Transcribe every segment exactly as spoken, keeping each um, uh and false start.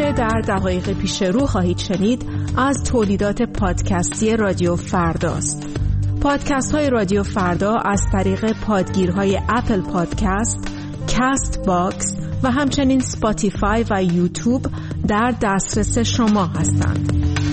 که در دقایق پیش رو خواهید شنید از تولیدات پادکستی رادیو فرداست. پادکست های رادیو فردا از طریق پادگیرهای اپل پادکست، کست باکس و همچنین سپاتیفای و یوتیوب در دسترس شما هستند.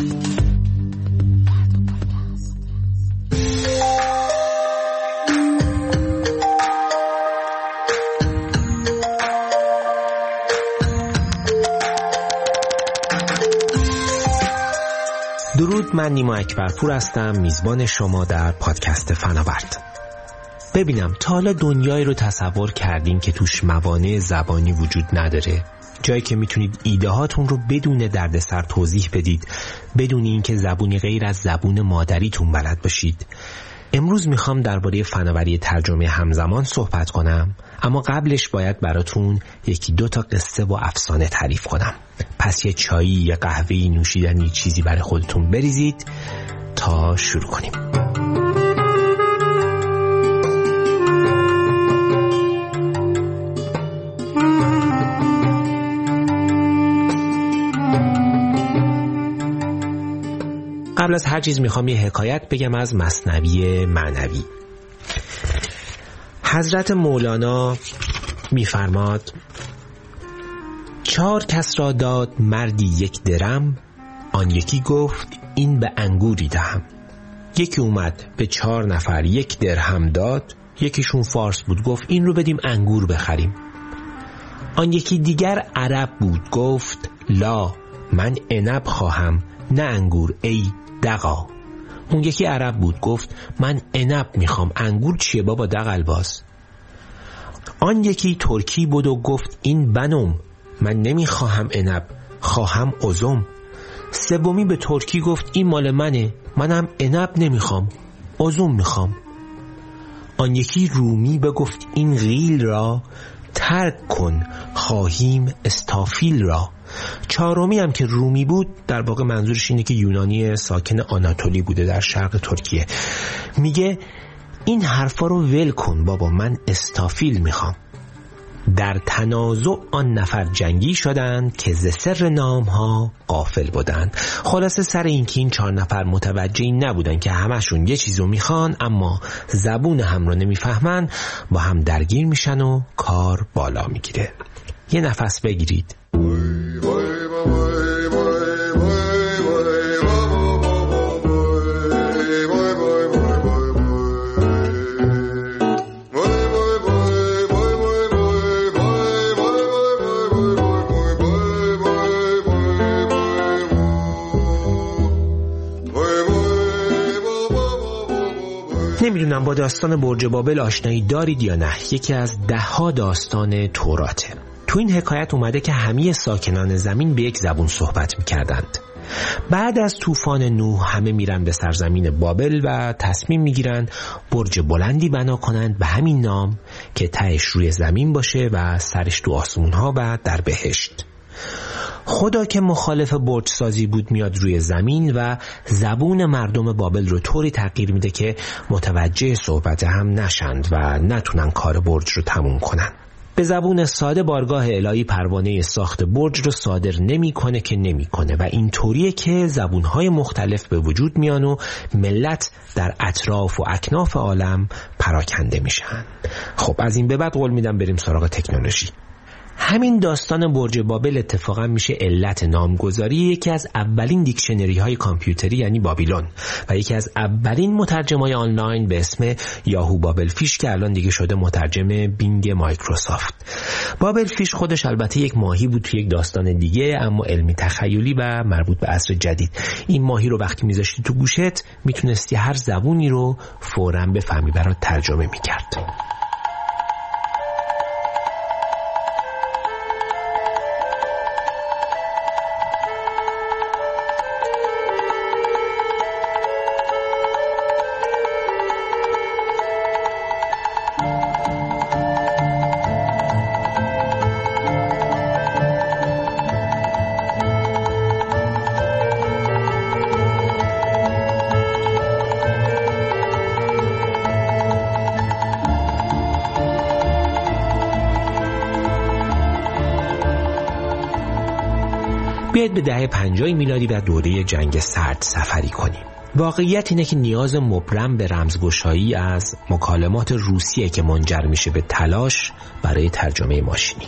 درود، من نیما اکبرپور هستم، میزبان شما در پادکست فناورد. ببینم تا حالا دنیایی رو تصور کردین که توش موانع زبانی وجود نداره؟ جایی که میتونید ایده هاتون رو بدون دردسر توضیح بدید، بدون اینکه زبونی غیر از زبون مادریتون بلد باشید. امروز میخوام درباره فناوری ترجمه همزمان صحبت کنم، اما قبلش باید براتون یکی دو تا قصه و افسانه تعریف کنم. پس یه چایی، یه قهوه‌ای، نوشیدنی، چیزی برای خودتون بریزید تا شروع کنیم. قبل از هر چیز میخوام یه حکایت بگم از مثنوی معنوی. حضرت مولانا میفرماد: چهار کس را داد مردی یک درم، آن یکی گفت این به انگوری دهم. یکی اومد به چهار نفر یک درهم داد، یکیشون فارس بود، گفت این رو بدیم انگور بخریم. آن یکی دیگر عرب بود، گفت لا، من عنب خواهم نه انگور ای دغا. اون یکی عرب بود، گفت من عنب میخوام، انگور چیه بابا دغل باز. آن یکی ترکی بود و گفت این بنم، من نمیخواهم عنب، خواهم ازم. سومی به ترکی گفت این مال منه، منم عنب نمیخوام، ازم میخوام. آن یکی رومی بگفت این غیل را ترک کن، خواهیم استافیل را. چهارمی هم که رومی بود، در واقع منظورش اینه که یونانی ساکن آناتولی بوده در شرق ترکیه، میگه این حرفا رو ول کن بابا، من استافیل میخوام. در تنازع آن نفر جنگی شدند که ز سر نام ها غافل بودند. خلاصه سر این که این چهار نفر متوجه نبودن که همشون یه چیزو میخوان اما زبون هم رو نمیفهمن، با هم درگیر میشن و کار بالا میگیره. یه نفس بگیرید. نمیدونم با داستان برج بابل آشنایی دارید یا نه. یکی از ده ها داستان توراته. تو این حکایت اومده که همه ساکنان زمین به یک زبون صحبت میکردند. بعد از طوفان نوح همه میرن به سرزمین بابل و تصمیم میگیرن برج بلندی بنا کنند به همین نام که تهش روی زمین باشه و سرش تو آسمون ها و در بهشت. خدا که مخالف برج سازی بود میاد روی زمین و زبون مردم بابل رو طوری تغییر میده که متوجه صحبت هم نشند و نتونن کار برج رو تموم کنن. به زبون ساده بارگاه الهی پروانه ساخت برج رو صادر نمیکنه که نمیکنه و این طوریه که زبونهای مختلف به وجود میان و ملت در اطراف و اکناف عالم پراکنده میشن. خب از این به بعد قول میدم بریم سراغ تکنولوژی. همین داستان برج بابل اتفاقا میشه علت نامگذاری یکی از اولین دیکشنری های کامپیوتری یعنی بابیلون و یکی از اولین مترجمای آنلاین به اسم یاهو بابل فیش که الان دیگه شده مترجم بینگ مایکروسافت. بابل فیش خودش البته یک ماهی بود تو یک داستان دیگه، اما علمی تخیلی و مربوط به عصر جدید. این ماهی رو وقتی میذاشتی تو گوشت میتونستی هر زبونی رو فوراً بفهمی، برات ترجمه میکرد. بیاید به دهه پنجاه میلادی و دوره جنگ سرد سفری کنیم. واقعیت اینه که نیاز مبرم به رمزگشایی از مکالمات روسیه که منجر میشه به تلاش برای ترجمه ماشینی.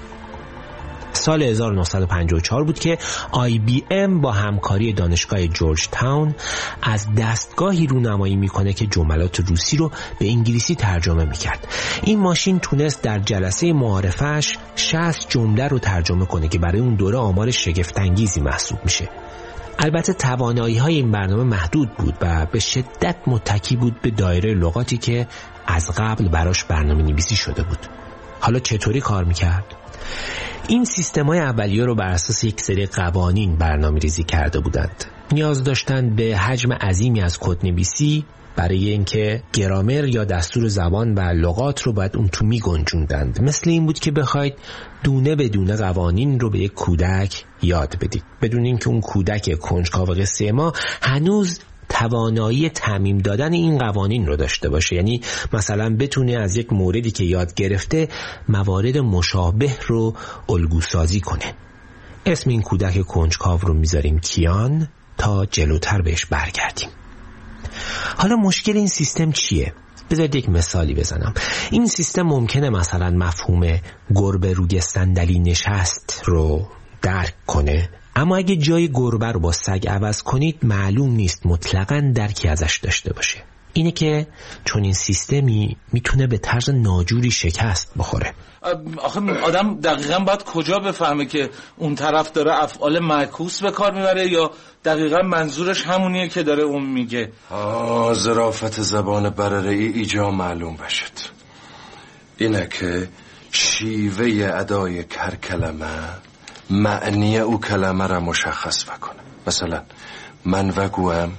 سال هزار و نهصد و پنجاه و چهار بود که آی بی ام با همکاری دانشگاه جورج تاون از دستگاهی رونمایی میکنه که جملات روسی رو به انگلیسی ترجمه میکرد. این ماشین تونست در جلسه معارفش شصت جمله رو ترجمه کنه که برای اون دوره آمار شگفت‌انگیزی محسوب میشه. البته توانایی‌های این برنامه محدود بود و به شدت متکی بود به دایره لغاتی که از قبل براش برنامه‌نویسی شده بود. حالا چطوری کار میکرد؟ این سیستم‌های اولیه رو بر اساس یک سری قوانین برنامه‌ریزی کرده بودند. نیاز داشتند به حجم عظیمی از کدنویسی برای اینکه گرامر یا دستور زبان و لغات رو باید اون تو میگنجوندند. مثل این بود که بخواید دونه به دونه قوانین رو به یک کودک یاد بدید، بدون اینکه اون کودک کنجکاو قصه ما هنوز توانایی تعمیم دادن این قوانین رو داشته باشه. یعنی مثلا بتونه از یک موردی که یاد گرفته موارد مشابه رو الگوسازی کنه. اسم این کودک کنجکاو رو میذاریم کیان تا جلوتر بهش برگردیم. حالا مشکل این سیستم چیه؟ بذارید یک مثالی بزنم. این سیستم ممکنه مثلا مفهوم گربه روی صندلی نشست رو درک کنه، اما اگه جای گربه رو با سگ عوض کنید معلوم نیست مطلقاً درکی ازش داشته باشه. اینه که چون این سیستمی میتونه به طرز ناجوری شکست بخوره. آخه آدم دقیقاً باید کجا بفهمه که اون طرف داره افعال معکوس به کار میبره یا دقیقاً منظورش همونیه که داره اون میگه؟ آه ظرافت زبان برره ای ایجا معلوم بشد. اینه که شیوه ادای هر کلمه معنی او کلمه را مشخص بکنه. مثلا من وگویم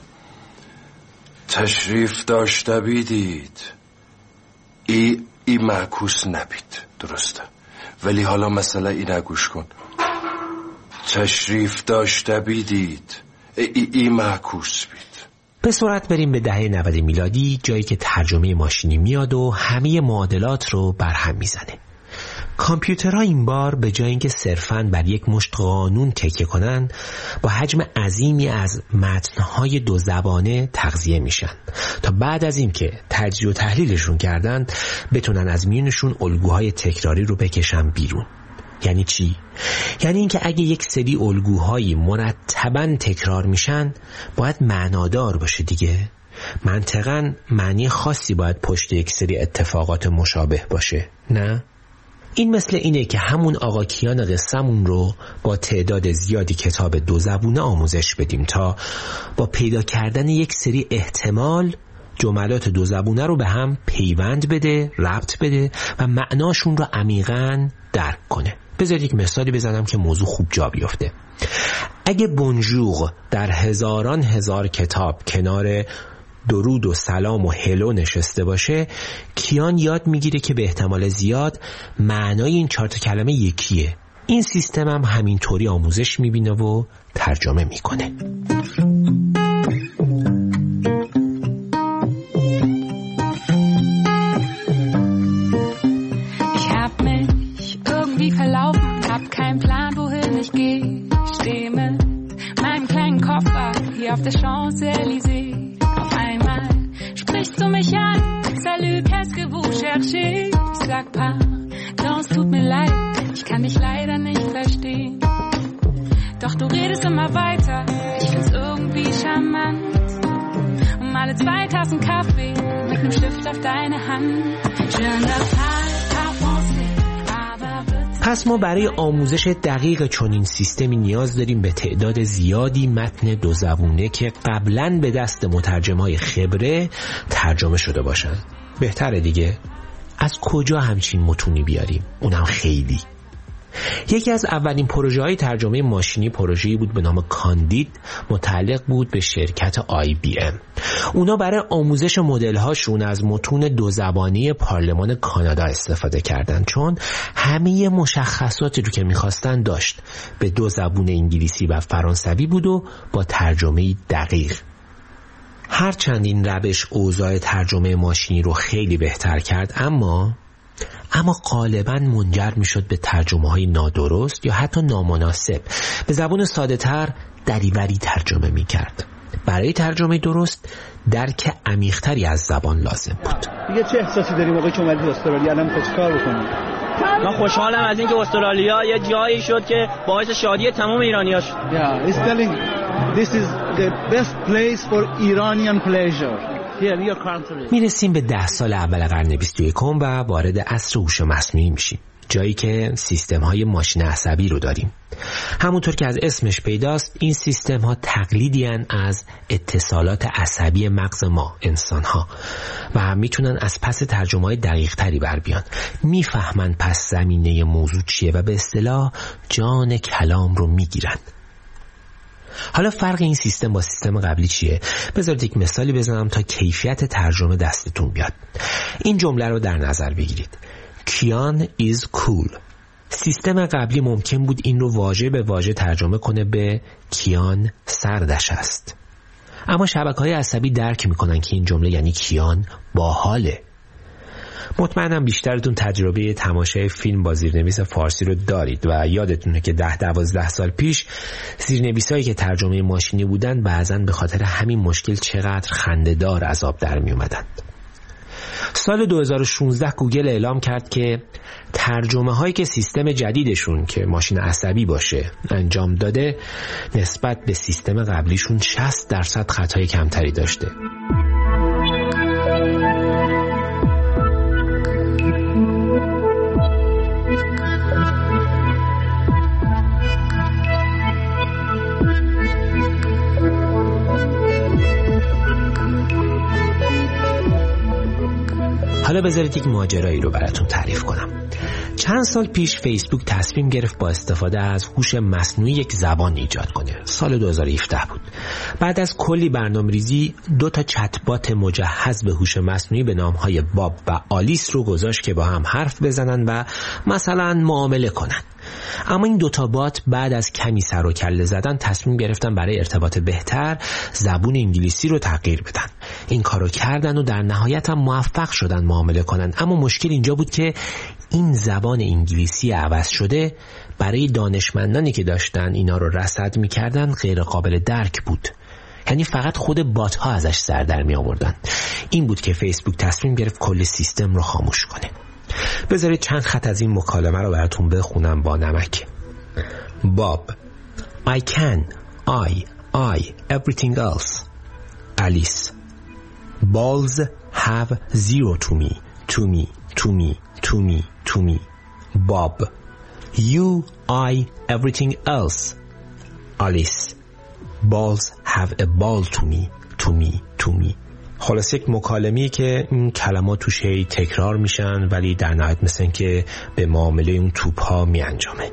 تشریف داشته بیدید، ای ای معکوس نبید، درسته؟ ولی حالا مسئله اینه گوش کن، تشریف داشته بیدید، ای ای معکوس بید. به سرعت بریم به دهه نود میلادی، جایی که ترجمه ماشینی میاد و همه معادلات رو برهم میزنه. کامپیوترها این بار به جای اینکه صرفاً بر یک مشت قانون تکیه کنن، با حجم عظیمی از متن‌های دو زبانه تغذیه میشن تا بعد از اینکه تجزیه و تحلیلشون کردن بتونن از میونشون الگوهای تکراری رو بکشن بیرون. یعنی چی؟ یعنی اینکه اگه یک سری الگوهایی مرتباً تکرار میشن باید معنادار باشه دیگه. منطقاً معنی خاصی باید پشت یک سری اتفاقات مشابه باشه، نه؟ این مثل اینه که همون آقا کیان قصه‌مون رو با تعداد زیادی کتاب دو زبونه آموزش بدیم تا با پیدا کردن یک سری احتمال جملات دو زبونه رو به هم پیوند بده، ربط بده و معناشون رو عمیقاً درک کنه. بذارید یک مثالی بزنم که موضوع خوب جا بیفته. اگه بونژور در هزاران هزار کتاب کنار درود و سلام و هلو نشسته باشه، کیان یاد میگیره که به احتمال زیاد معنای این چهار تا کلمه یکیه. این سیستم هم همینطوری آموزش میبینه و ترجمه میکنه. Ich hab mich irgendwie verlaufen, hab keinen Plan, wohin ich gehe. Ich stehe mit meinem kleinen Koffer hier auf der Champs-Élysées. Sprichst du mich an? Salut, qu'est-ce que vous cherchez? Ich sag pardon, es tut mir leid, ich kann dich leider nicht verstehen. Doch du redest immer weiter, ich find's irgendwie charmant. Und male zwei Tassen Kaffee mit nem Stift auf deine Hand. Je ne parle pas français, aber bitte. پس ما برای آموزش دقیق چنین سیستمی نیاز داریم به تعداد زیادی متن دو زبونه که قبلاً به دست مترجمای خبره ترجمه شده باشن. بهتره دیگه. از کجا همچین متونی بیاریم؟ اونم خیلی. یکی از اولین پروژه های ترجمه ماشینی پروژه‌ای بود به نام کاندید، متعلق بود به شرکت آی بی ام. اونا برای آموزش مدل هاشون از متون دو زبانی پارلمان کانادا استفاده کردن، چون همه مشخصاتی رو که میخواستن داشت، به دو زبون انگلیسی و فرانسوی بود و با ترجمه دقیق. هرچند این روش اوضاع ترجمه ماشینی رو خیلی بهتر کرد، اما اما غالباً منجر میشد به ترجمه‌های نادرست یا حتی نامناسب. به زبان ساده‌تر دریوری ترجمه میکرد. برای ترجمه درست درک عمیق‌تری از زبان لازم بود. دیگه چه احساسی داری موقعی که اومدی استرالیا؟ الان می‌خوای چیکار بکنی؟ من خوشحالم از اینکه استرالیا یه جایی شد که باعث شادی تمام ایرانی‌ها شد. Yeah, it's telling this is the best place for Iranian pleasure. میرسیم به ده سال اول قرن بیست و یکم و وارد عصر هوش مصنوعی میشیم، جایی که سیستم های ماشین عصبی رو داریم. همونطور که از اسمش پیداست، این سیستم ها تقلیدی هن از اتصالات عصبی مغز ما انسان ها و میتونن از پس ترجمه های دقیق تری بر بیان. میفهمن پس زمینه موضوع چیه و به اصطلاح جان کلام رو میگیرن. حالا فرق این سیستم با سیستم قبلی چیه؟ بذارید یک مثالی بزنم تا کیفیت ترجمه دستتون بیاد. این جمله رو در نظر بگیرید: کیان is cool. سیستم قبلی ممکن بود این رو واژه به واژه ترجمه کنه به کیان سردش است، اما شبکه‌های عصبی درک میکنن که این جمله یعنی کیان باحاله. مطمئنم بیشترتون تجربه تماشای فیلم با زیرنویس فارسی رو دارید و یادتونه که ده دوازده سال پیش زیرنویسایی که ترجمه ماشینی بودن بعضاً به خاطر همین مشکل چقدر خنده‌دار از آب در می اومدن. سال دو هزار و شانزده گوگل اعلام کرد که ترجمه هایی که سیستم جدیدشون که ماشین عصبی باشه انجام داده نسبت به سیستم قبلیشون شصت درصد خطای کمتری داشته. حالا بذارید یک ماجرایی رو براتون تعریف کنم. چند سال پیش فیسبوک تصمیم گرفت با استفاده از هوش مصنوعی یک زبان ایجاد کنه. سال دو هزار و هفده بود. بعد از کلی برنامه‌ریزی دو تا چت بات مجهز به هوش مصنوعی به نام‌های باب و آلیس رو گذاشت که با هم حرف بزنن و مثلا معامله کنن. اما این دوتا بات بعد از کمی سر و کله زدن تصمیم گرفتن برای ارتباط بهتر زبون انگلیسی رو تغییر بدن. این کارو کردن و در نهایت هم موفق شدن معامله کنن. اما مشکل اینجا بود که این زبان انگلیسی عوض شده برای دانشمندانی که داشتن اینا رو رصد میکردن غیر قابل درک بود. یعنی فقط خود بات ها ازش سر در می آوردن. این بود که فیسبوک تصمیم گرفت کل سیستم رو خاموش کنه. بذارید چند خط از این مکالمه رو براتون بخونم با نمک. باب: I can, I, I, everything else. Alice: Balls have zero to me, to me, to me, to me, to me. Bob: You, I, everything else. Alice: Balls have a ball to me, to me, to me. خلاص یک مکالمه‌ای که این کلمات توش هی تکرار میشن ولی در نهایت مثل این که به معامله اون توپ ها می انجامه.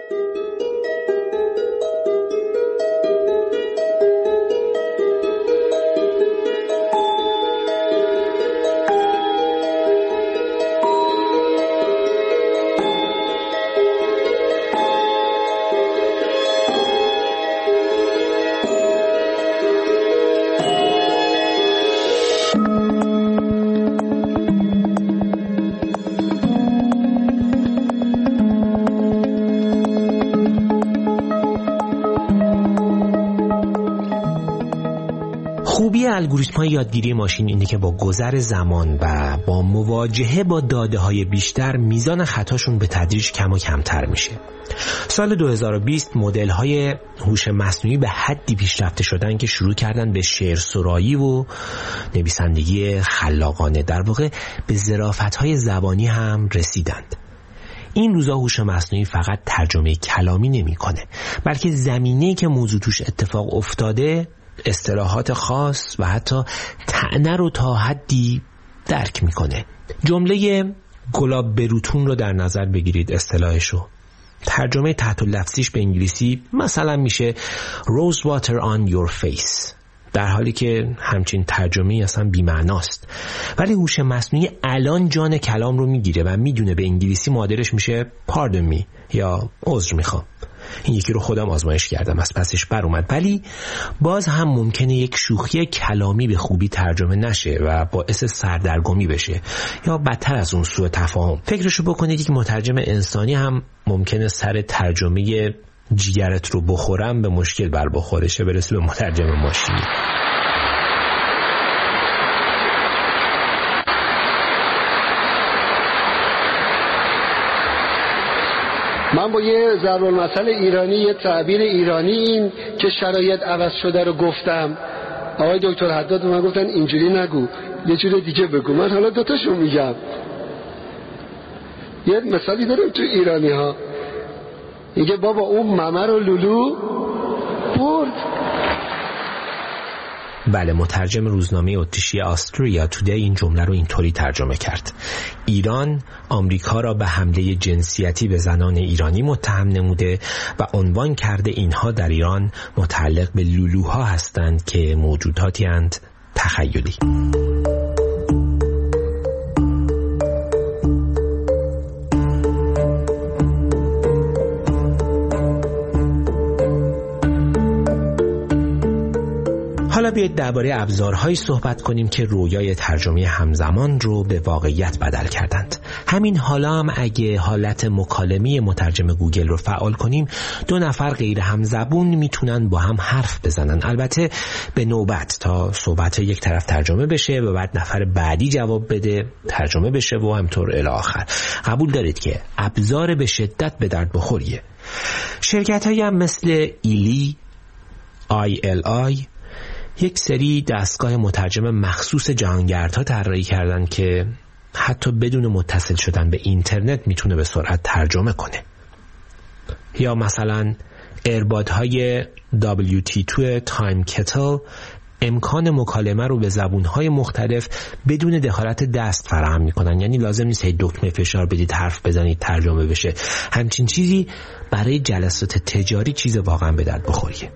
خوبی الگوریتم‌های یادگیری ماشین اینه که با گذر زمان و با مواجهه با داده‌های بیشتر میزان خطاشون به تدریج کم و کمتر میشه. سال دو هزار و بیست مدل‌های هوش مصنوعی به حدی پیشرفته شدن که شروع کردن به شعر سرایی و نویسندگی خلاقانه، در واقع به ظرافت‌های زبانی هم رسیدند. این روزا هوش مصنوعی فقط ترجمه کلامی نمی‌کنه، بلکه زمینه‌ای که موضوع توش اتفاق افتاده، اصطلاحات خاص و حتی طعنه رو تا حدی درک میکنه. جمله گلاب بروتون رو در نظر بگیرید، اصطلاحشو. ترجمه تحت لفظیش به انگلیسی مثلا میشه Rose water on your face، در حالی که همچین ترجمه اصلا بی‌معناست. ولی هوش مصنوعی الان جان کلام رو میگیره و میدونه به انگلیسی مادرش میشه pardon me یا عذر میخوام. این یکی رو خودم آزمایش کردم، از پسش بر اومد. ولی باز هم ممکنه یک شوخی کلامی به خوبی ترجمه نشه و باعث سردرگمی بشه یا بدتر از اون سوء تفاهم. فکرشو بکنید یک مترجم انسانی هم ممکنه سر ترجمه جیگرت رو بخورم به مشکل بر بخوره، چه برسه به مترجم ماشینی. من با یه ضرب المثل ایرانی، یه تعبیر ایرانی این که شرایط عوض شده رو گفتم. آقای دکتر حداد من گفتن اینجوری نگو، یه جور دیگه بگو. من حالا دوتاشو میگم. یه مثالی دارم تو ایرانی ها، میگه بابا اون ممه رو لولو برد. بله، مترجم روزنامه اتریشی آستریا تودی این جمله رو اینطوری ترجمه کرد: ایران آمریکا را به حمله جنسیتی به زنان ایرانی متهم نموده و عنوان کرده اینها در ایران متعلق به لولوها هستند که موجوداتی اند تخیلی. حالا بیایید درباره ابزارهایی صحبت کنیم که رویای ترجمه همزمان رو به واقعیت بدل کردند. همین حالا هم اگه حالت مکالمه مترجم گوگل رو فعال کنیم، دو نفر غیر همزبون میتونن با هم حرف بزنن، البته به نوبت تا صحبت یک طرف ترجمه بشه و بعد نفر بعدی جواب بده، ترجمه بشه و همطور الی آخر. قبول دارید که ابزار به شدت به درد بخوریه. شرکت‌هایی هم مثل ایلی، آی ال آی یک سری دستگاه مترجم مخصوص جهانگردها طراحی کردن که حتی بدون متصل شدن به اینترنت میتونه به سرعت ترجمه کنه. یا مثلا ایربادهای دبلیو تی دو تایم کتل امکان مکالمه رو به زبونهای مختلف بدون دخالت دست فراهم میکنن، یعنی لازم نیست هی دکمه فشار بدید حرف بزنید ترجمه بشه. همچین چیزی برای جلسات تجاری چیز واقعا به درد بخوریه.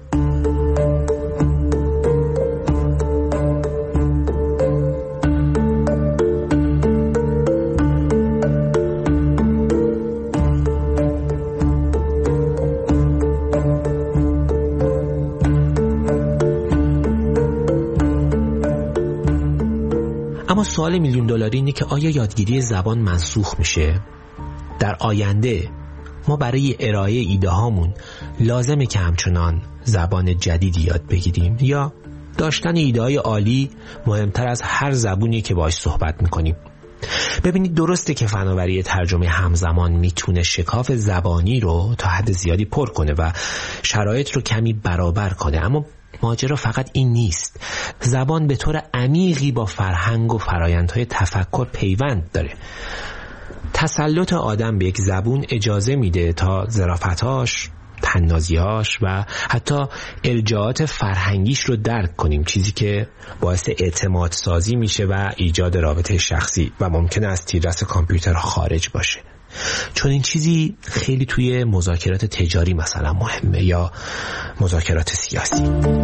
اما سوال میلیون دلاری اینه که آیا یادگیری زبان منسوخ میشه؟ در آینده ما برای ارائه ایده هامون لازمه که همچنان زبان جدیدی یاد بگیریم یا داشتن ایده های عالی مهمتر از هر زبونی که باهاش صحبت میکنیم؟ ببینید، درسته که فناوری ترجمه همزمان میتونه شکاف زبانی رو تا حد زیادی پر کنه و شرایط رو کمی برابر کنه، اما ماجرا فقط این نیست. زبان به طور عمیقی با فرهنگ و فرایندهای تفکر پیوند داره. تسلط آدم به یک زبون اجازه میده تا ظرافتاش، تنازیاش و حتی ارجاعات فرهنگیش رو درک کنیم، چیزی که باعث اعتماد سازی میشه و ایجاد رابطه شخصی و ممکنه از تیررس کامپیوتر خارج باشه. چون این چیزی خیلی توی مذاکرات تجاری مثلا مهمه یا مذاکرات سیاسی.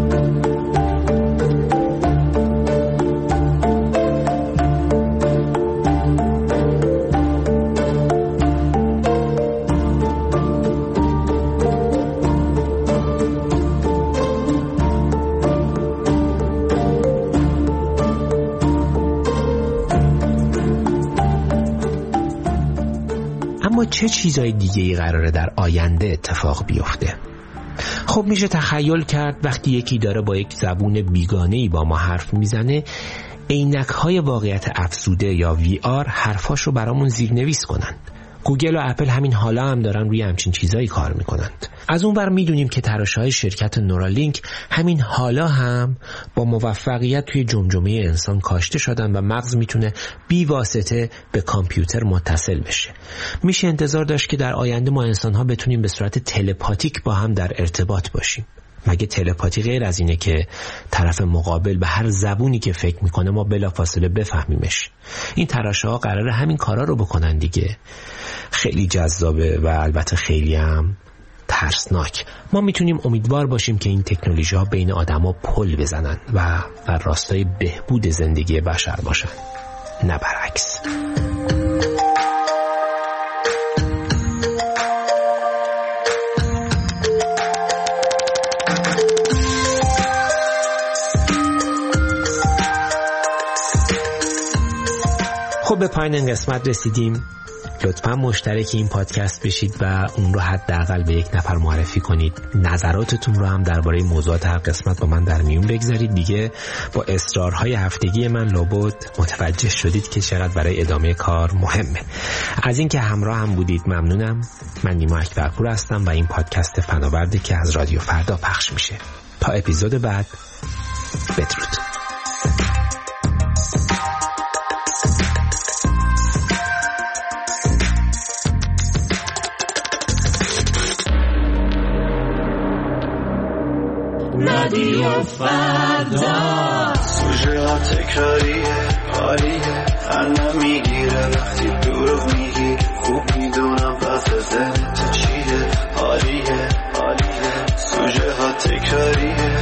اما چه چیزای دیگه‌ای قراره در آینده اتفاق بیفته؟ خب میشه تخیل کرد وقتی یکی داره با یک زبون بیگانه‌ای با ما حرف میزنه، عینک‌های واقعیت افزوده یا وی آر حرفاش رو برامون زیرنویس کنن. گوگل و اپل همین حالا هم دارن روی همچین چیزایی کار میکنند. از اون ور میدونیم که تراشه‌های شرکت نورالینک همین حالا هم با موفقیت توی جمجمه انسان کاشته شدن و مغز میتونه بی واسطه به کامپیوتر متصل بشه. میشه انتظار داشت که در آینده ما انسان‌ها بتونیم به صورت تلپاتیک با هم در ارتباط باشیم. مگه تلپاتی غیر از اینه که طرف مقابل به هر زبونی که فکر میکنه ما بلافاصله بفهمیمش؟ این تراشه‌ها قراره همین کارا رو بکنن دیگه. خیلی جذابه و البته خیلی هم ترسناک. ما میتونیم امیدوار باشیم که این تکنولوژی ها بین آدما پل بزنن و در راستای بهبود زندگی بشر باشن، نه برعکس. خب به پایان این قسمت رسیدیم. لطفا مشترک این پادکست بشید و اون رو حداقل به یک نفر معرفی کنید. نظراتتون رو هم درباره موضوعات هر قسمت با من در میون بگذارید. دیگه با اصرارهای هفتگی من لابد متوجه شدید که چقدر برای ادامه کار مهمه. از اینکه همراه هم بودید ممنونم. من نیما اکبرپور هستم و این پادکست فناورده که از رادیو فردا پخش میشه. تا اپیزود بعد، بدرود. رادیو فردا سوژه ها تکراریه، حالیه، خندم میگیره وقتی دروغ میگی. خوب میدونم پس ذهنت چیه، حالیه حالیه. سوژه ها تکراریه،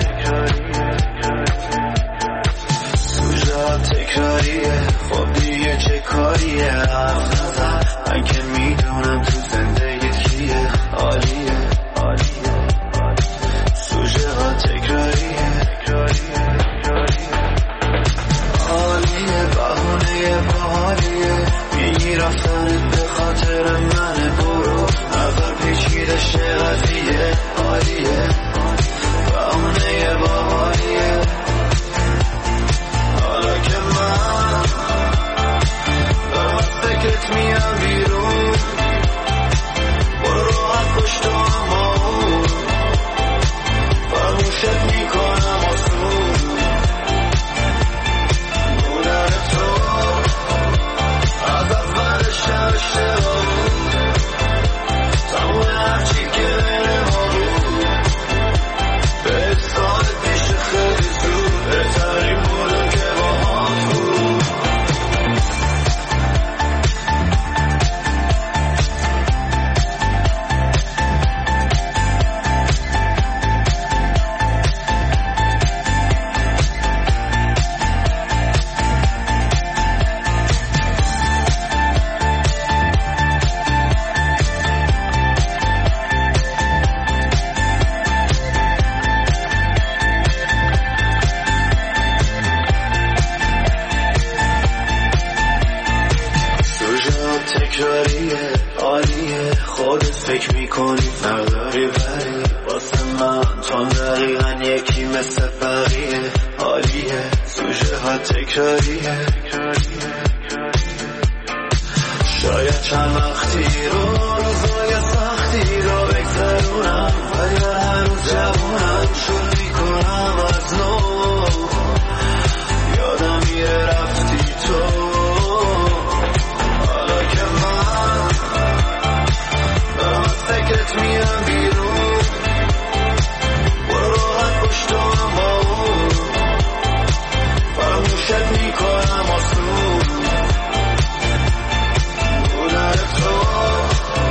سوژه ها تکراریه. خب دیگه چه کاریه، حرف نزن، من که میدونم تو زندگیت کیه، حالیه حالیه. سوژه ها تکراریه، حالیه، بهونه باحالیه. میگی رفتنت به خاطر من، برو نظر پیچیده شه قضیه، حالیه، بهونه باحالیه. حالا که من دارم از فکرت میام بیرون، برو راحت پشت هم باون، فرموشت میکنم آسون. بودن تو از اولش اشتباه بود، تموم هرچی که بین ما بود. به سالت میشه خیلی زود، بهترین بودن که با هم بود. تکراریه، عالیه، خودت فکر میکنی نرداری بری واسه من، تو دقیقا یکی مثل بقیه، عالیه. سوژه ها تکراریه، شاید چند وقتی رو روزای سختی رو بگذرونم، ولی من هنوز جوونم، شروع میکنم از نو. یادم میره رفتی تو، فکرت میام بیرون، برو راحت پشت هم باون، فرموشت میکنم آسون. بودن تو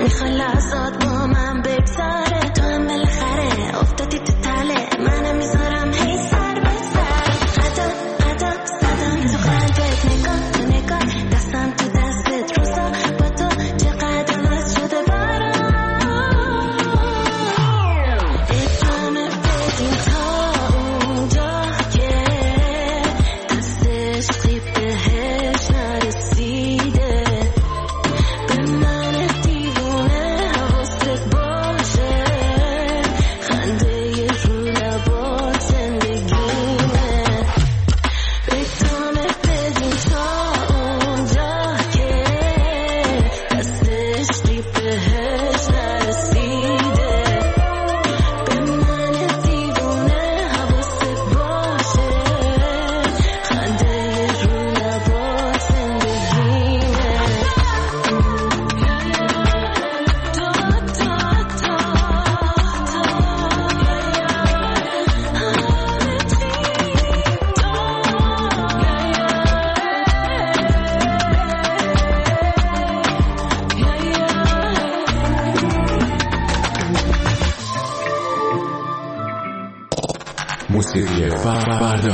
میخوای لحظات با من بگذره تو هم بالاخره افتادی تو تله منم میذارم هی سر به سر قدم قدم زدم تو قلبت نگاه تو نگاه دستم تو دستت روزا با تو چقدر عوض شده برام ادامه بدیم تا اونجا که دستش قیب بهش نرسیده به من دیوونه حواست باشه خنده رو لبات زندگیمه ادامه بدیم تا اونجا که دستش قیب بهش نرسیده به من دیوونه حواست باشه خنده رو لبات زندگیمه موسیقی فردا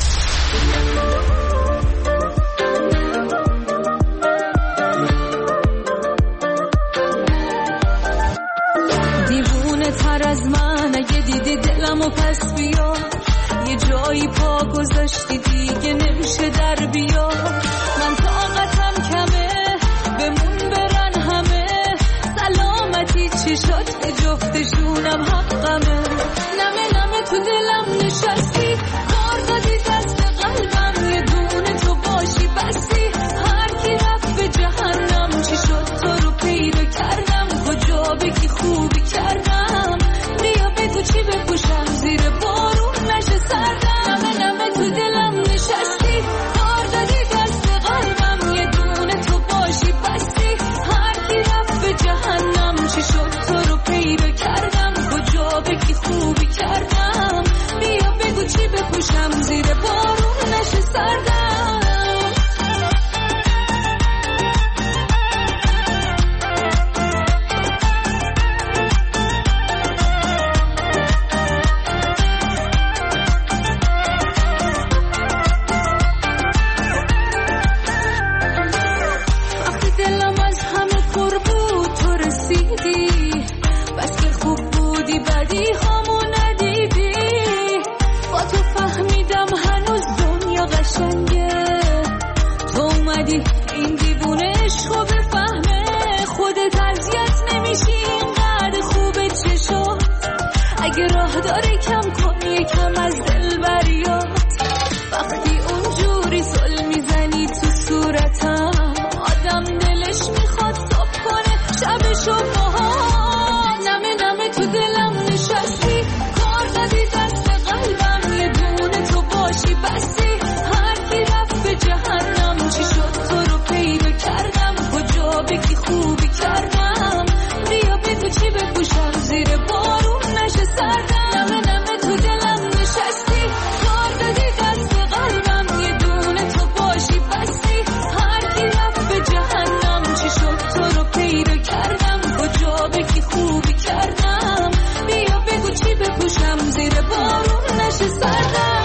دیوونه تر از من اگه دیدی دلمو پس بیا یه جایی پا گذاشتی دیگه نمیشه در بیا من طاقتم کمه بمون برن همه سلامتی چی شد به جفتشونم حقمه نمه نمه تو دلم نشستی کار دادی دست قلبم یه دونه تو باشی بستی هر کی رفت به جهنم چی شد تو رو پیدا کردم کجا بگی خوبی کردم بیا بگو چی بپوشم زیر بارون نشه سردم نمه نمه تو دلم نشستی کار دادی دست قلبم یه دونه تو باشی بستی هر کی رفت به جهنم چی شد تو رو پیدا کردم کجا بگی خوبی کردم بیا بگو چی بپوشم زیر بارون نشه سردم وقتی دلم از همه پر بود تو رسیدی بس که خوب بودی بدی همو ندیدی با تو فهمیدم هنوز دنیا قشنگه تو اومدی این دیوونه عشقو بفهمه خودت اذیت نمیشی اینقدر خوبه چه شد اگه راه داره کم کن یکم از دل بریاد وقتی اونجوری سل میزنی تو صورتم آدم دلش میخواد صبح کنه شبشو باها نمه نمه تو دلم نشستی کار دادی دست قلبم یه دونه تو باشی بستی هر کی رفت به جهنم چی شد تو رو پیدا کردم کجا بگی خوبی کردم بیا بگو چی بپوشم زیر بارون نشه سردم نمه نمه تو دلم نشستی کار دادی دست قلبم یه دونه تو باشی بستی هر کی رفت به جهنم چی شد تو رو پیدا کردم کجا بگی خوبی کردم بیا بگو چی بپوشم زیر بارون نشه سردم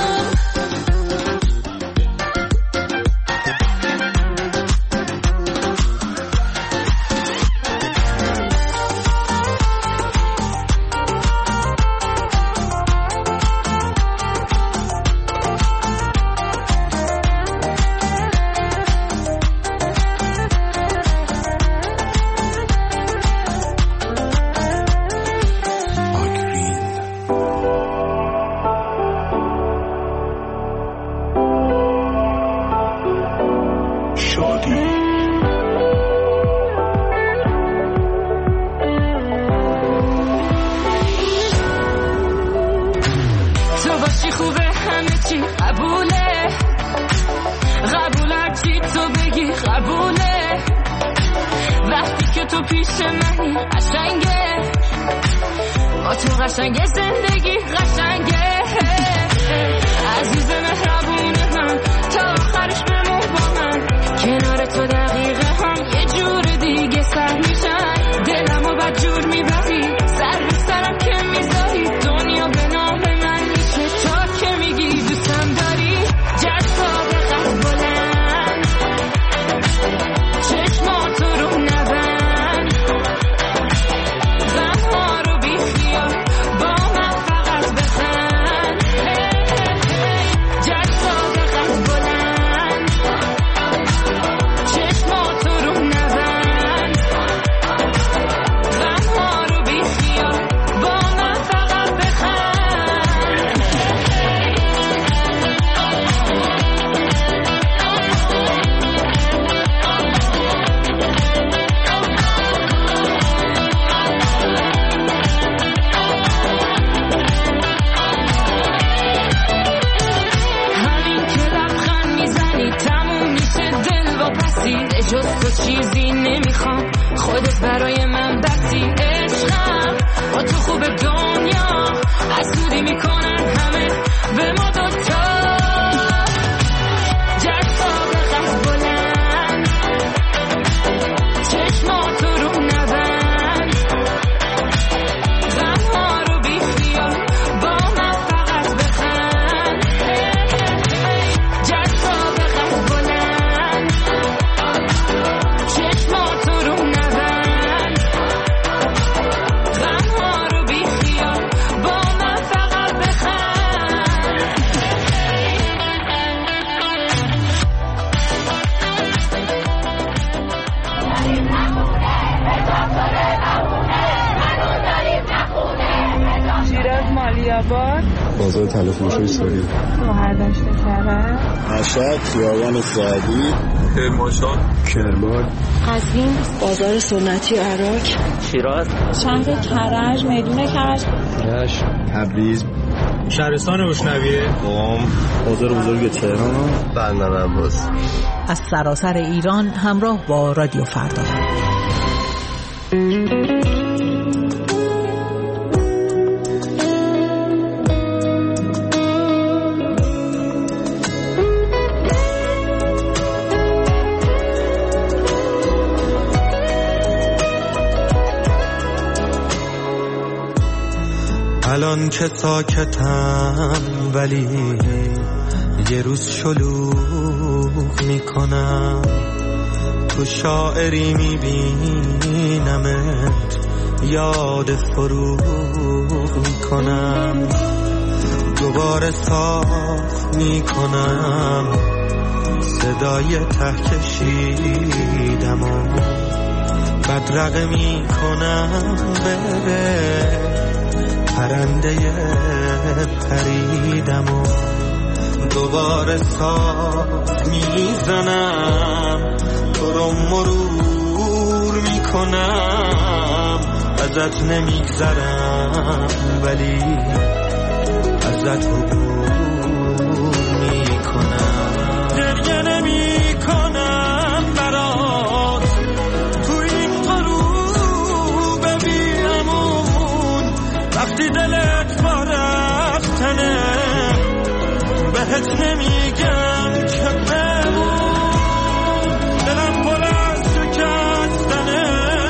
تو پیش منی قشنگه با تو قشنگه زندگی قشنگه عزیز مهربون من تا آخرش بمون با من کنار تو دقیقه هم یه جور دیگه سر میشن جز چیزی نمیخوام، خودت برای من بسی عشقم. با تو خوب دنیا حسودی میکنن همه به ما دوتا. جذاب قد بلند چشماتو رو نبند، غمها رو بی خیال با من فقط بخند. جذاب قد بلند چشماتو رو نبند، غمها رو بی خیال با من فقط بخند. شیراز مالیاباد، بازار تلفروشی سوری، مهردشت کرد، مشهد خیابان سعدی، کرمانشاه، کرمان، قزوین، بازار سنتی عراق، شیراز، شهر کرج، میدون کرج، رشت، تبریز، شهرستان روشنویه، قم، بازار بزرگ تهران، بندر عباس. از سراسر ایران همراه با رادیو فردا. الان که ساکتم ولی یه روز شلوغ میکنم، تو شاعری میبینمت یاد فروغ میکنم، دوباره صاف میکنم صدای ته کشیدم و بدرقه میکنم بره پرنده پریدم و دوباره صاف میزنم، تو رو مرور میکنم، ازت نمیگذرم ولی ازت عبور میکنم، گریه نمیکنم برات تو این غروب بیامون، وقتی دلت با رفتنه بهت نمیگم که بمون، دلم پر از شکستنه،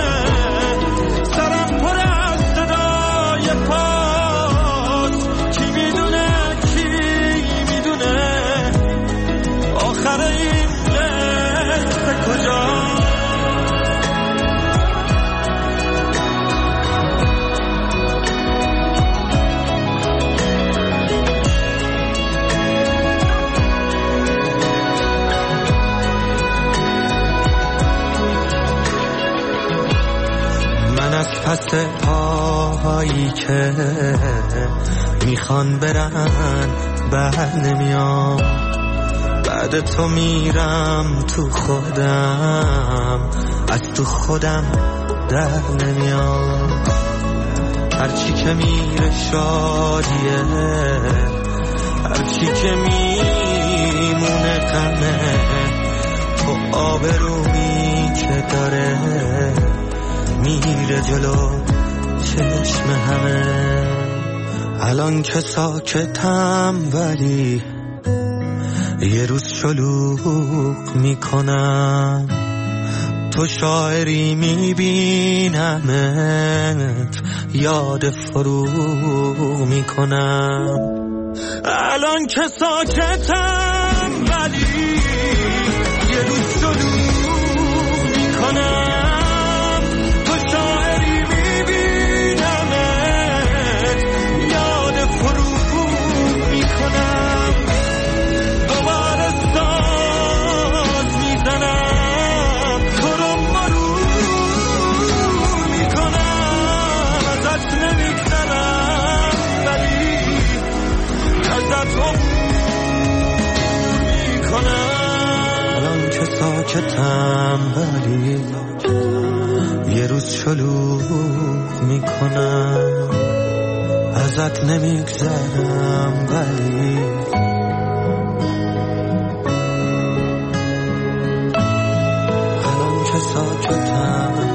سرم پر از صدای پاس، کی میدونه کی میدونه آخر این قصه کجاست. پس پاهایی که میخوان برن بر نمیام، بعد تو میرم تو خودم، از تو خودم در نمیام، هرچی که میره شادیه، هرچی که میمونه غمه، تو آبرومی که داره میره جلو چشم همه. الان که ساکتم ولی یه روز شلوغ میکنم، تو شاعری میبینمت یاد فروغ میکنم. الان که ساکتم ولی یه روز شلوغ میکنم، ساکتم ولی یه روز شلوغ میکنم، ازت نمیگذرم ولی الان که ساکتم.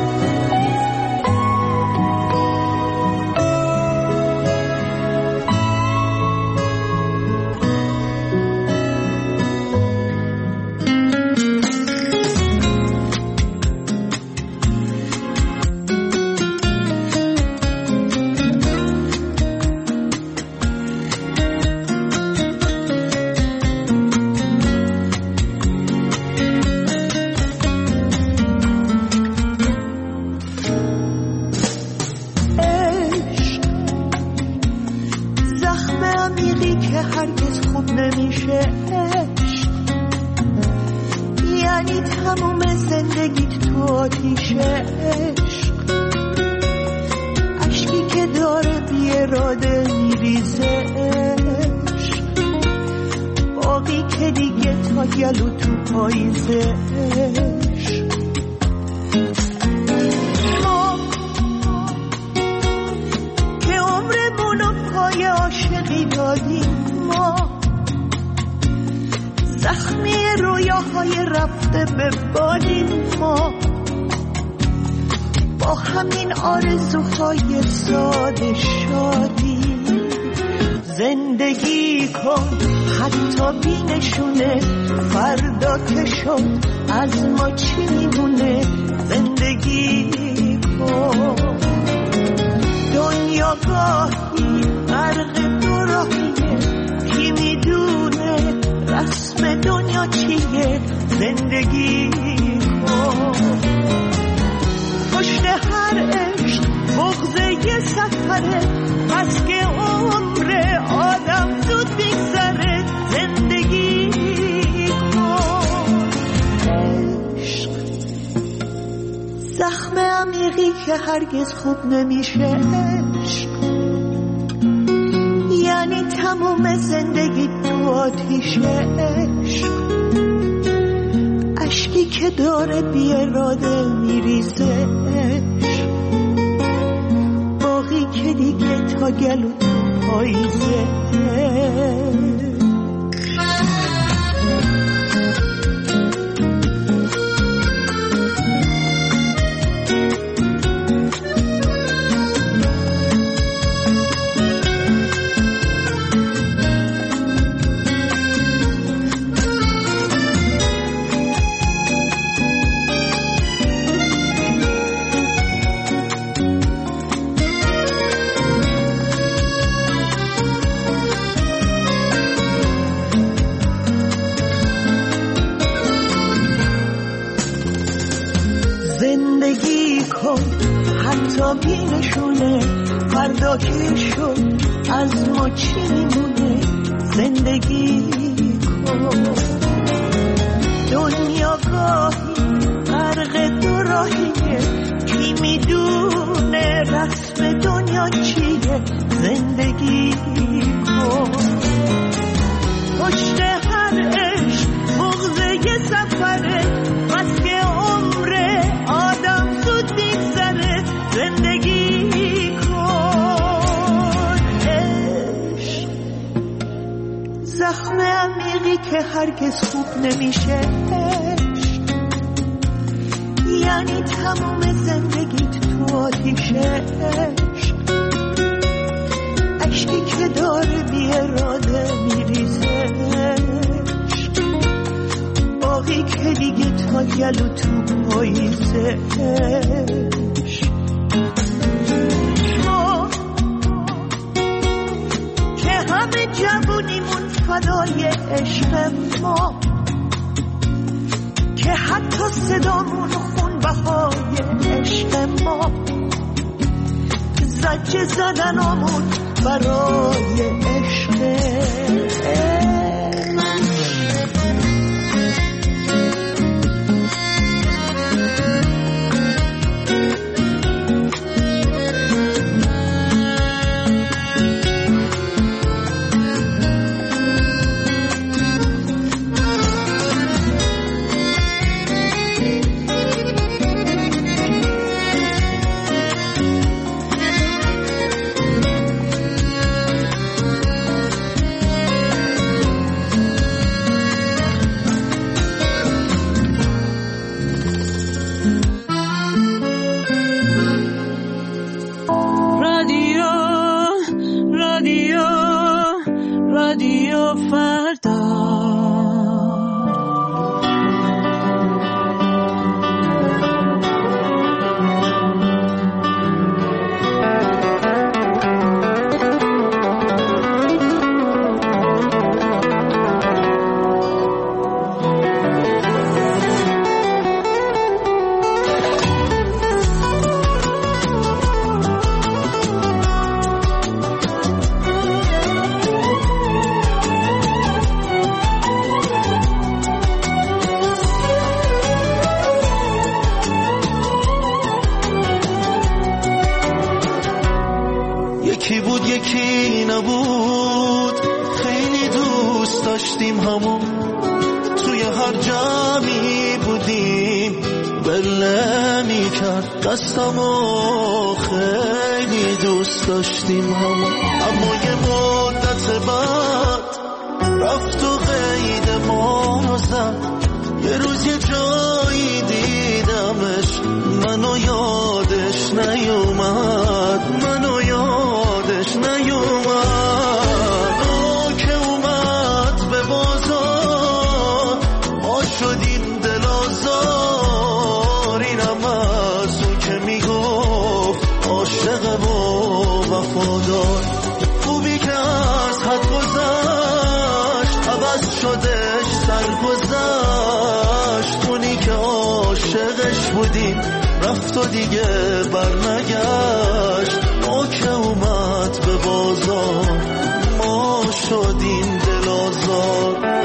زندگی کن حتی بی نشونه، فردا که شد از ما چی میمونه. زندگی کن دنیا گاهی غرق دو راهیه، کی میدونه رسم دنیا چیه. زندگی کن پشت هر عشق بغض یه سفره، پس که عمر آدم زود میگذره. زندگی کن عشق زخم عمیقی که هرگز خوب نمیشه. عشق یعنی تموم زندگی تو آتیشه. عشق اشکی که داره بی اراده میریزه. عشق باقی که دیگه تا گلو تو پاییزه. زندگی کن حتی بی نشونه، فردا که شد از ما چی میمونه. زندگی کن دنیا گاهی غرق دو راهیه، کی میدونه رسم دنیا چیه. زندگی کن پشت هر عشق بغض یه سفره، بس که عمر آدم زود میگذره. زندگی کن عشق زخم عمیقی که هرگز خوب نمیشه. عشق یعنی تموم زندگیت تو آتیشه. عشق اشکی که داره بی اراده میریزه. باقی که دیگه تا گلو تو پاییزه. ما که همه جوونیمون فدای عشق ما، که حتی صدامون خون بهای عشق ما، زجه زدنامون برای عشق. بودیم بله میکرد دستمو خیلی دوست داشتیم همون، اما یه مدت بعد رفت و قید ما رو زد. یه روز یه جایی دیدمش منو یادش نیومد، منو یادش نیومد. او که اومد به بازار ما شدیم دل آزار، اینم از اون که میگفت عاشق و وفادار. خوبی که از حد گذشت عوض شدش سرگذشت، اونی که عاشقش بودیم رفت و دیگه برنگشت. ما که اومد به بازار ما شدیم دل آزار.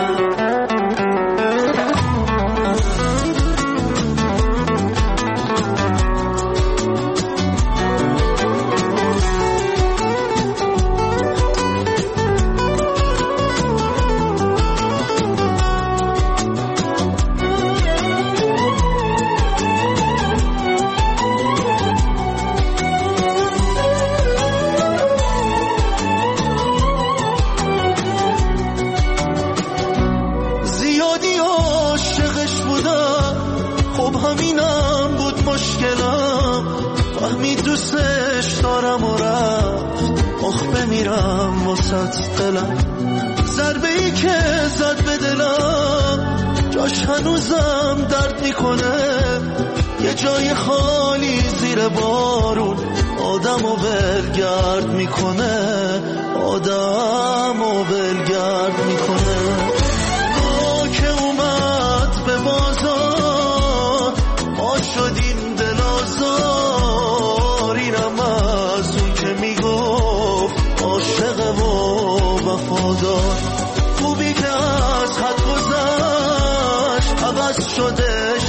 دوستش دارم و رفت آخ بمیرم واسط دلم. ضربه ای که زد به دلم جاش هنوزم درد میکنه. یه جای خالی زیر بارون آدم و ولگرد میکنه، آدم و ولگرد میکنه. ما که اومد به بازار ما شدیم دل آزار، اینم از اون که میگفت عاشق و وفادار. خوبی که از حد گذشت عوض شدش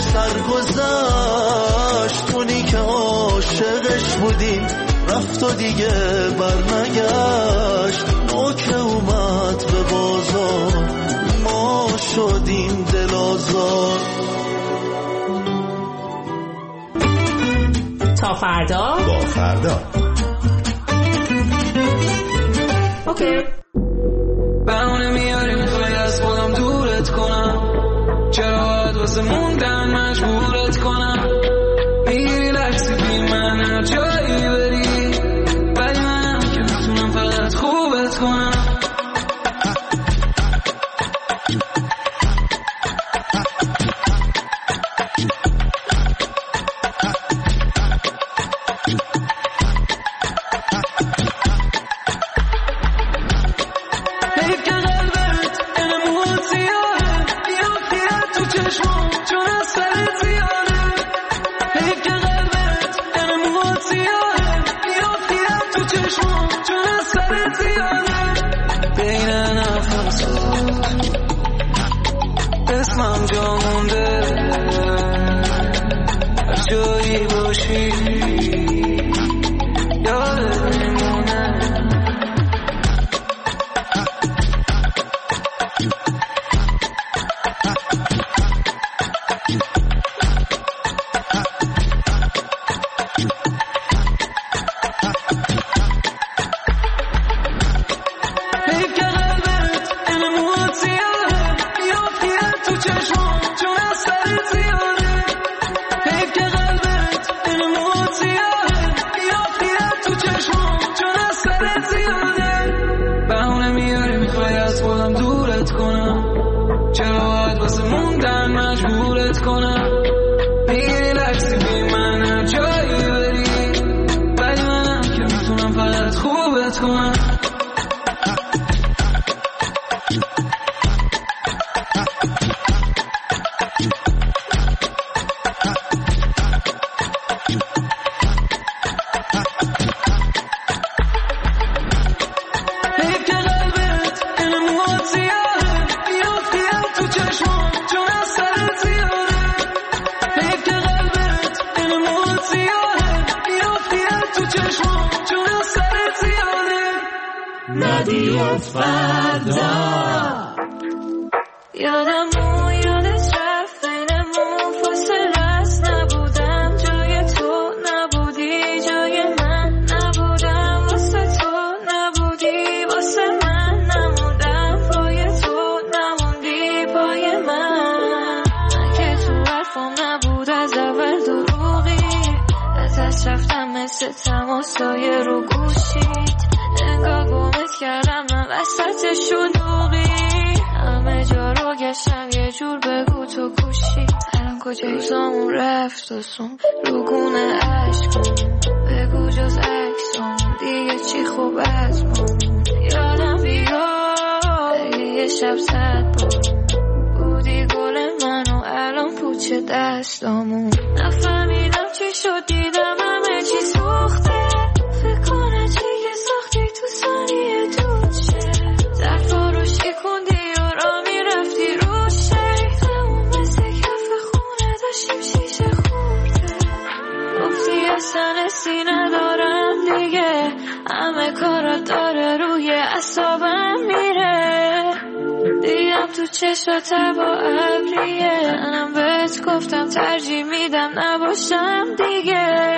سرگذشت، اونی که عاشقش بودیم رفت و دیگه برنگشت. ما که اومد به بازار ما شدیم دل آزار. تا فردا با فردا اوکی. بهونه میاری میخوای از خودم دورت کنم، چرا باید واسه موندن مجبورت کنم؟ میگیری لحظی بی من هر جایی بری، ولی منم که میتونم فقط خوبت کنم. اسمم جا مونده هر جایی باشی یادت میمونه. رادیو فردا یادم اون یادت رفت بینمون واسه تماسای رو گوشید انگار گمت کردم من وسط شلوغی همه جا رو گشتم یه جور بگو تو کوشی الان کجایی روزامون رفت و سون رو گونه عشقمون بگو جز عکسمون دیگه چی خوب از مون یادم بیاد یه شب صد بودی گل من و الان پوچه دستامون نفهمیدم چی شد دیدم همه چی سوخته فکر کنه چی که ساختی تو ثانیه دود شه ظرفا رو شکوندی و را میرفتی رو شیطمون مثل کف خونه داشتیم شیشه خورده گفتی اصلا حسی ندارم دیگه همه کارا داره روی اعصابم میره دیدم تو چشات با ابریه منم بهت گفتم ترجیح میدم نباشم دیگه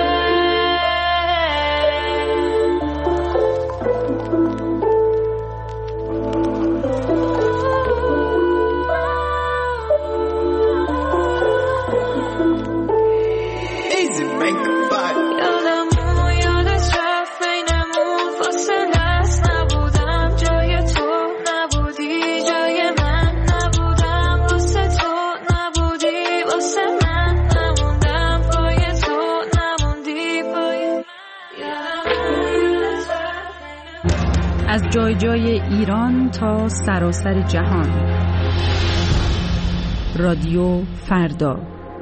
از جای جای ایران تا سراسر جهان رادیو فردا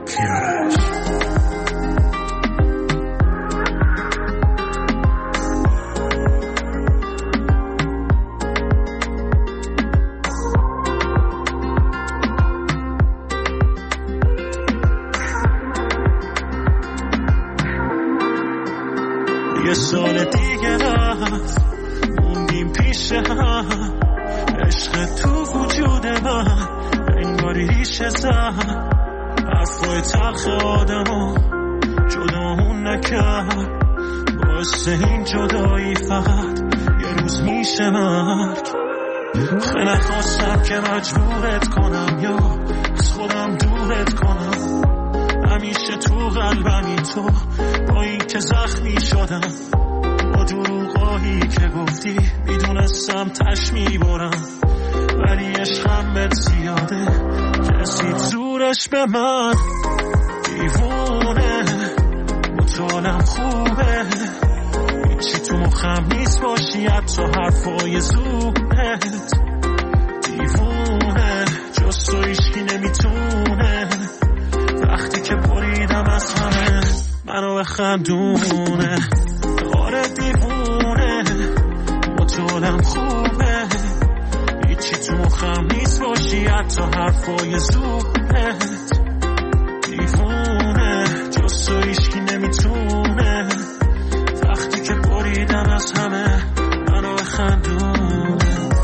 یه سال دیگه هست موندیم پیش هم عشق تو وجود من انگاری ریشه زن حرفای تلخ آدم جدامون نکرد باعث این جدایی فقط یه روز میشه مرگ خیلی نخواستم که مجبورت کنم یا از خودم دورت کنم همیشه تو قلبمی تو با این که زخمی شدم با دروغایی که گفتی میدونستم تش میبرم ولی عشقم بهت زیاده کسی زورش به من دیوونه مطالم خوبه هیچی تو مخم نیست باشی حتی حرفای زورت دیوونه جز تو ایشکی نمیتونه وقتی که بریدم از همه منو بخندونه آره دیوونه مطالم خوبه هیچی تو مخم نیست باشی حتی حرفای زورت دیوونه جز تو ایشکی نمیتونه وقتی که بریدم از همه منو بخندونه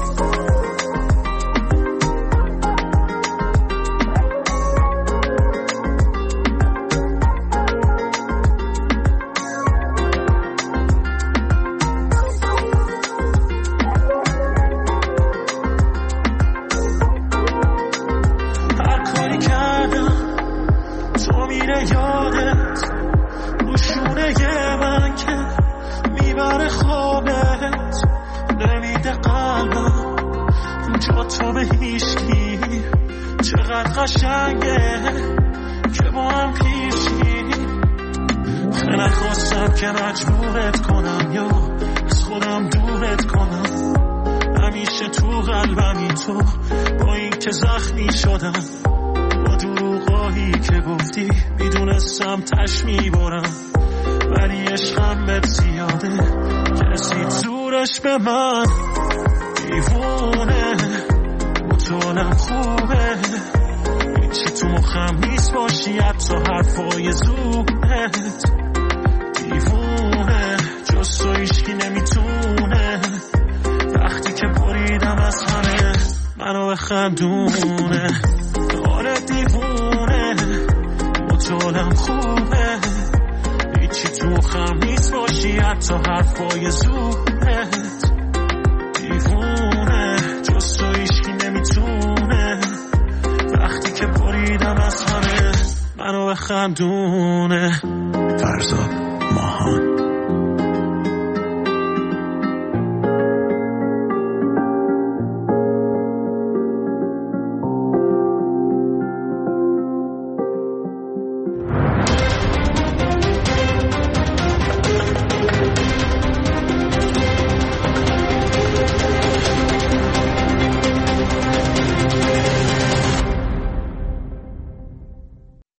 قشنگه که با هم پیشی خیلی نخواستم که مجبورت کنم یا از خودم دورت کنم همیشه تو قلبمی تو با این که زخمی شدم با دروغایی که گفتی میدونستم تش میبرم ولی عشقم بهت زیاده کسی زورش به من دیوونه مطالم خوبه چی تو مخم نیست باشی حتی حرفای زورت دیوونه جز تو ایشکی نمیتونه وقتی که بریدم از همه منو بخندونه آره دیوونه مطالم خوبه هیچی تو مخم نیست باشی حتی حرفای زورت دیوونه جز تو ایشکی نمیتونه وقتی که بریدم از همه منو بخندونه فرزاد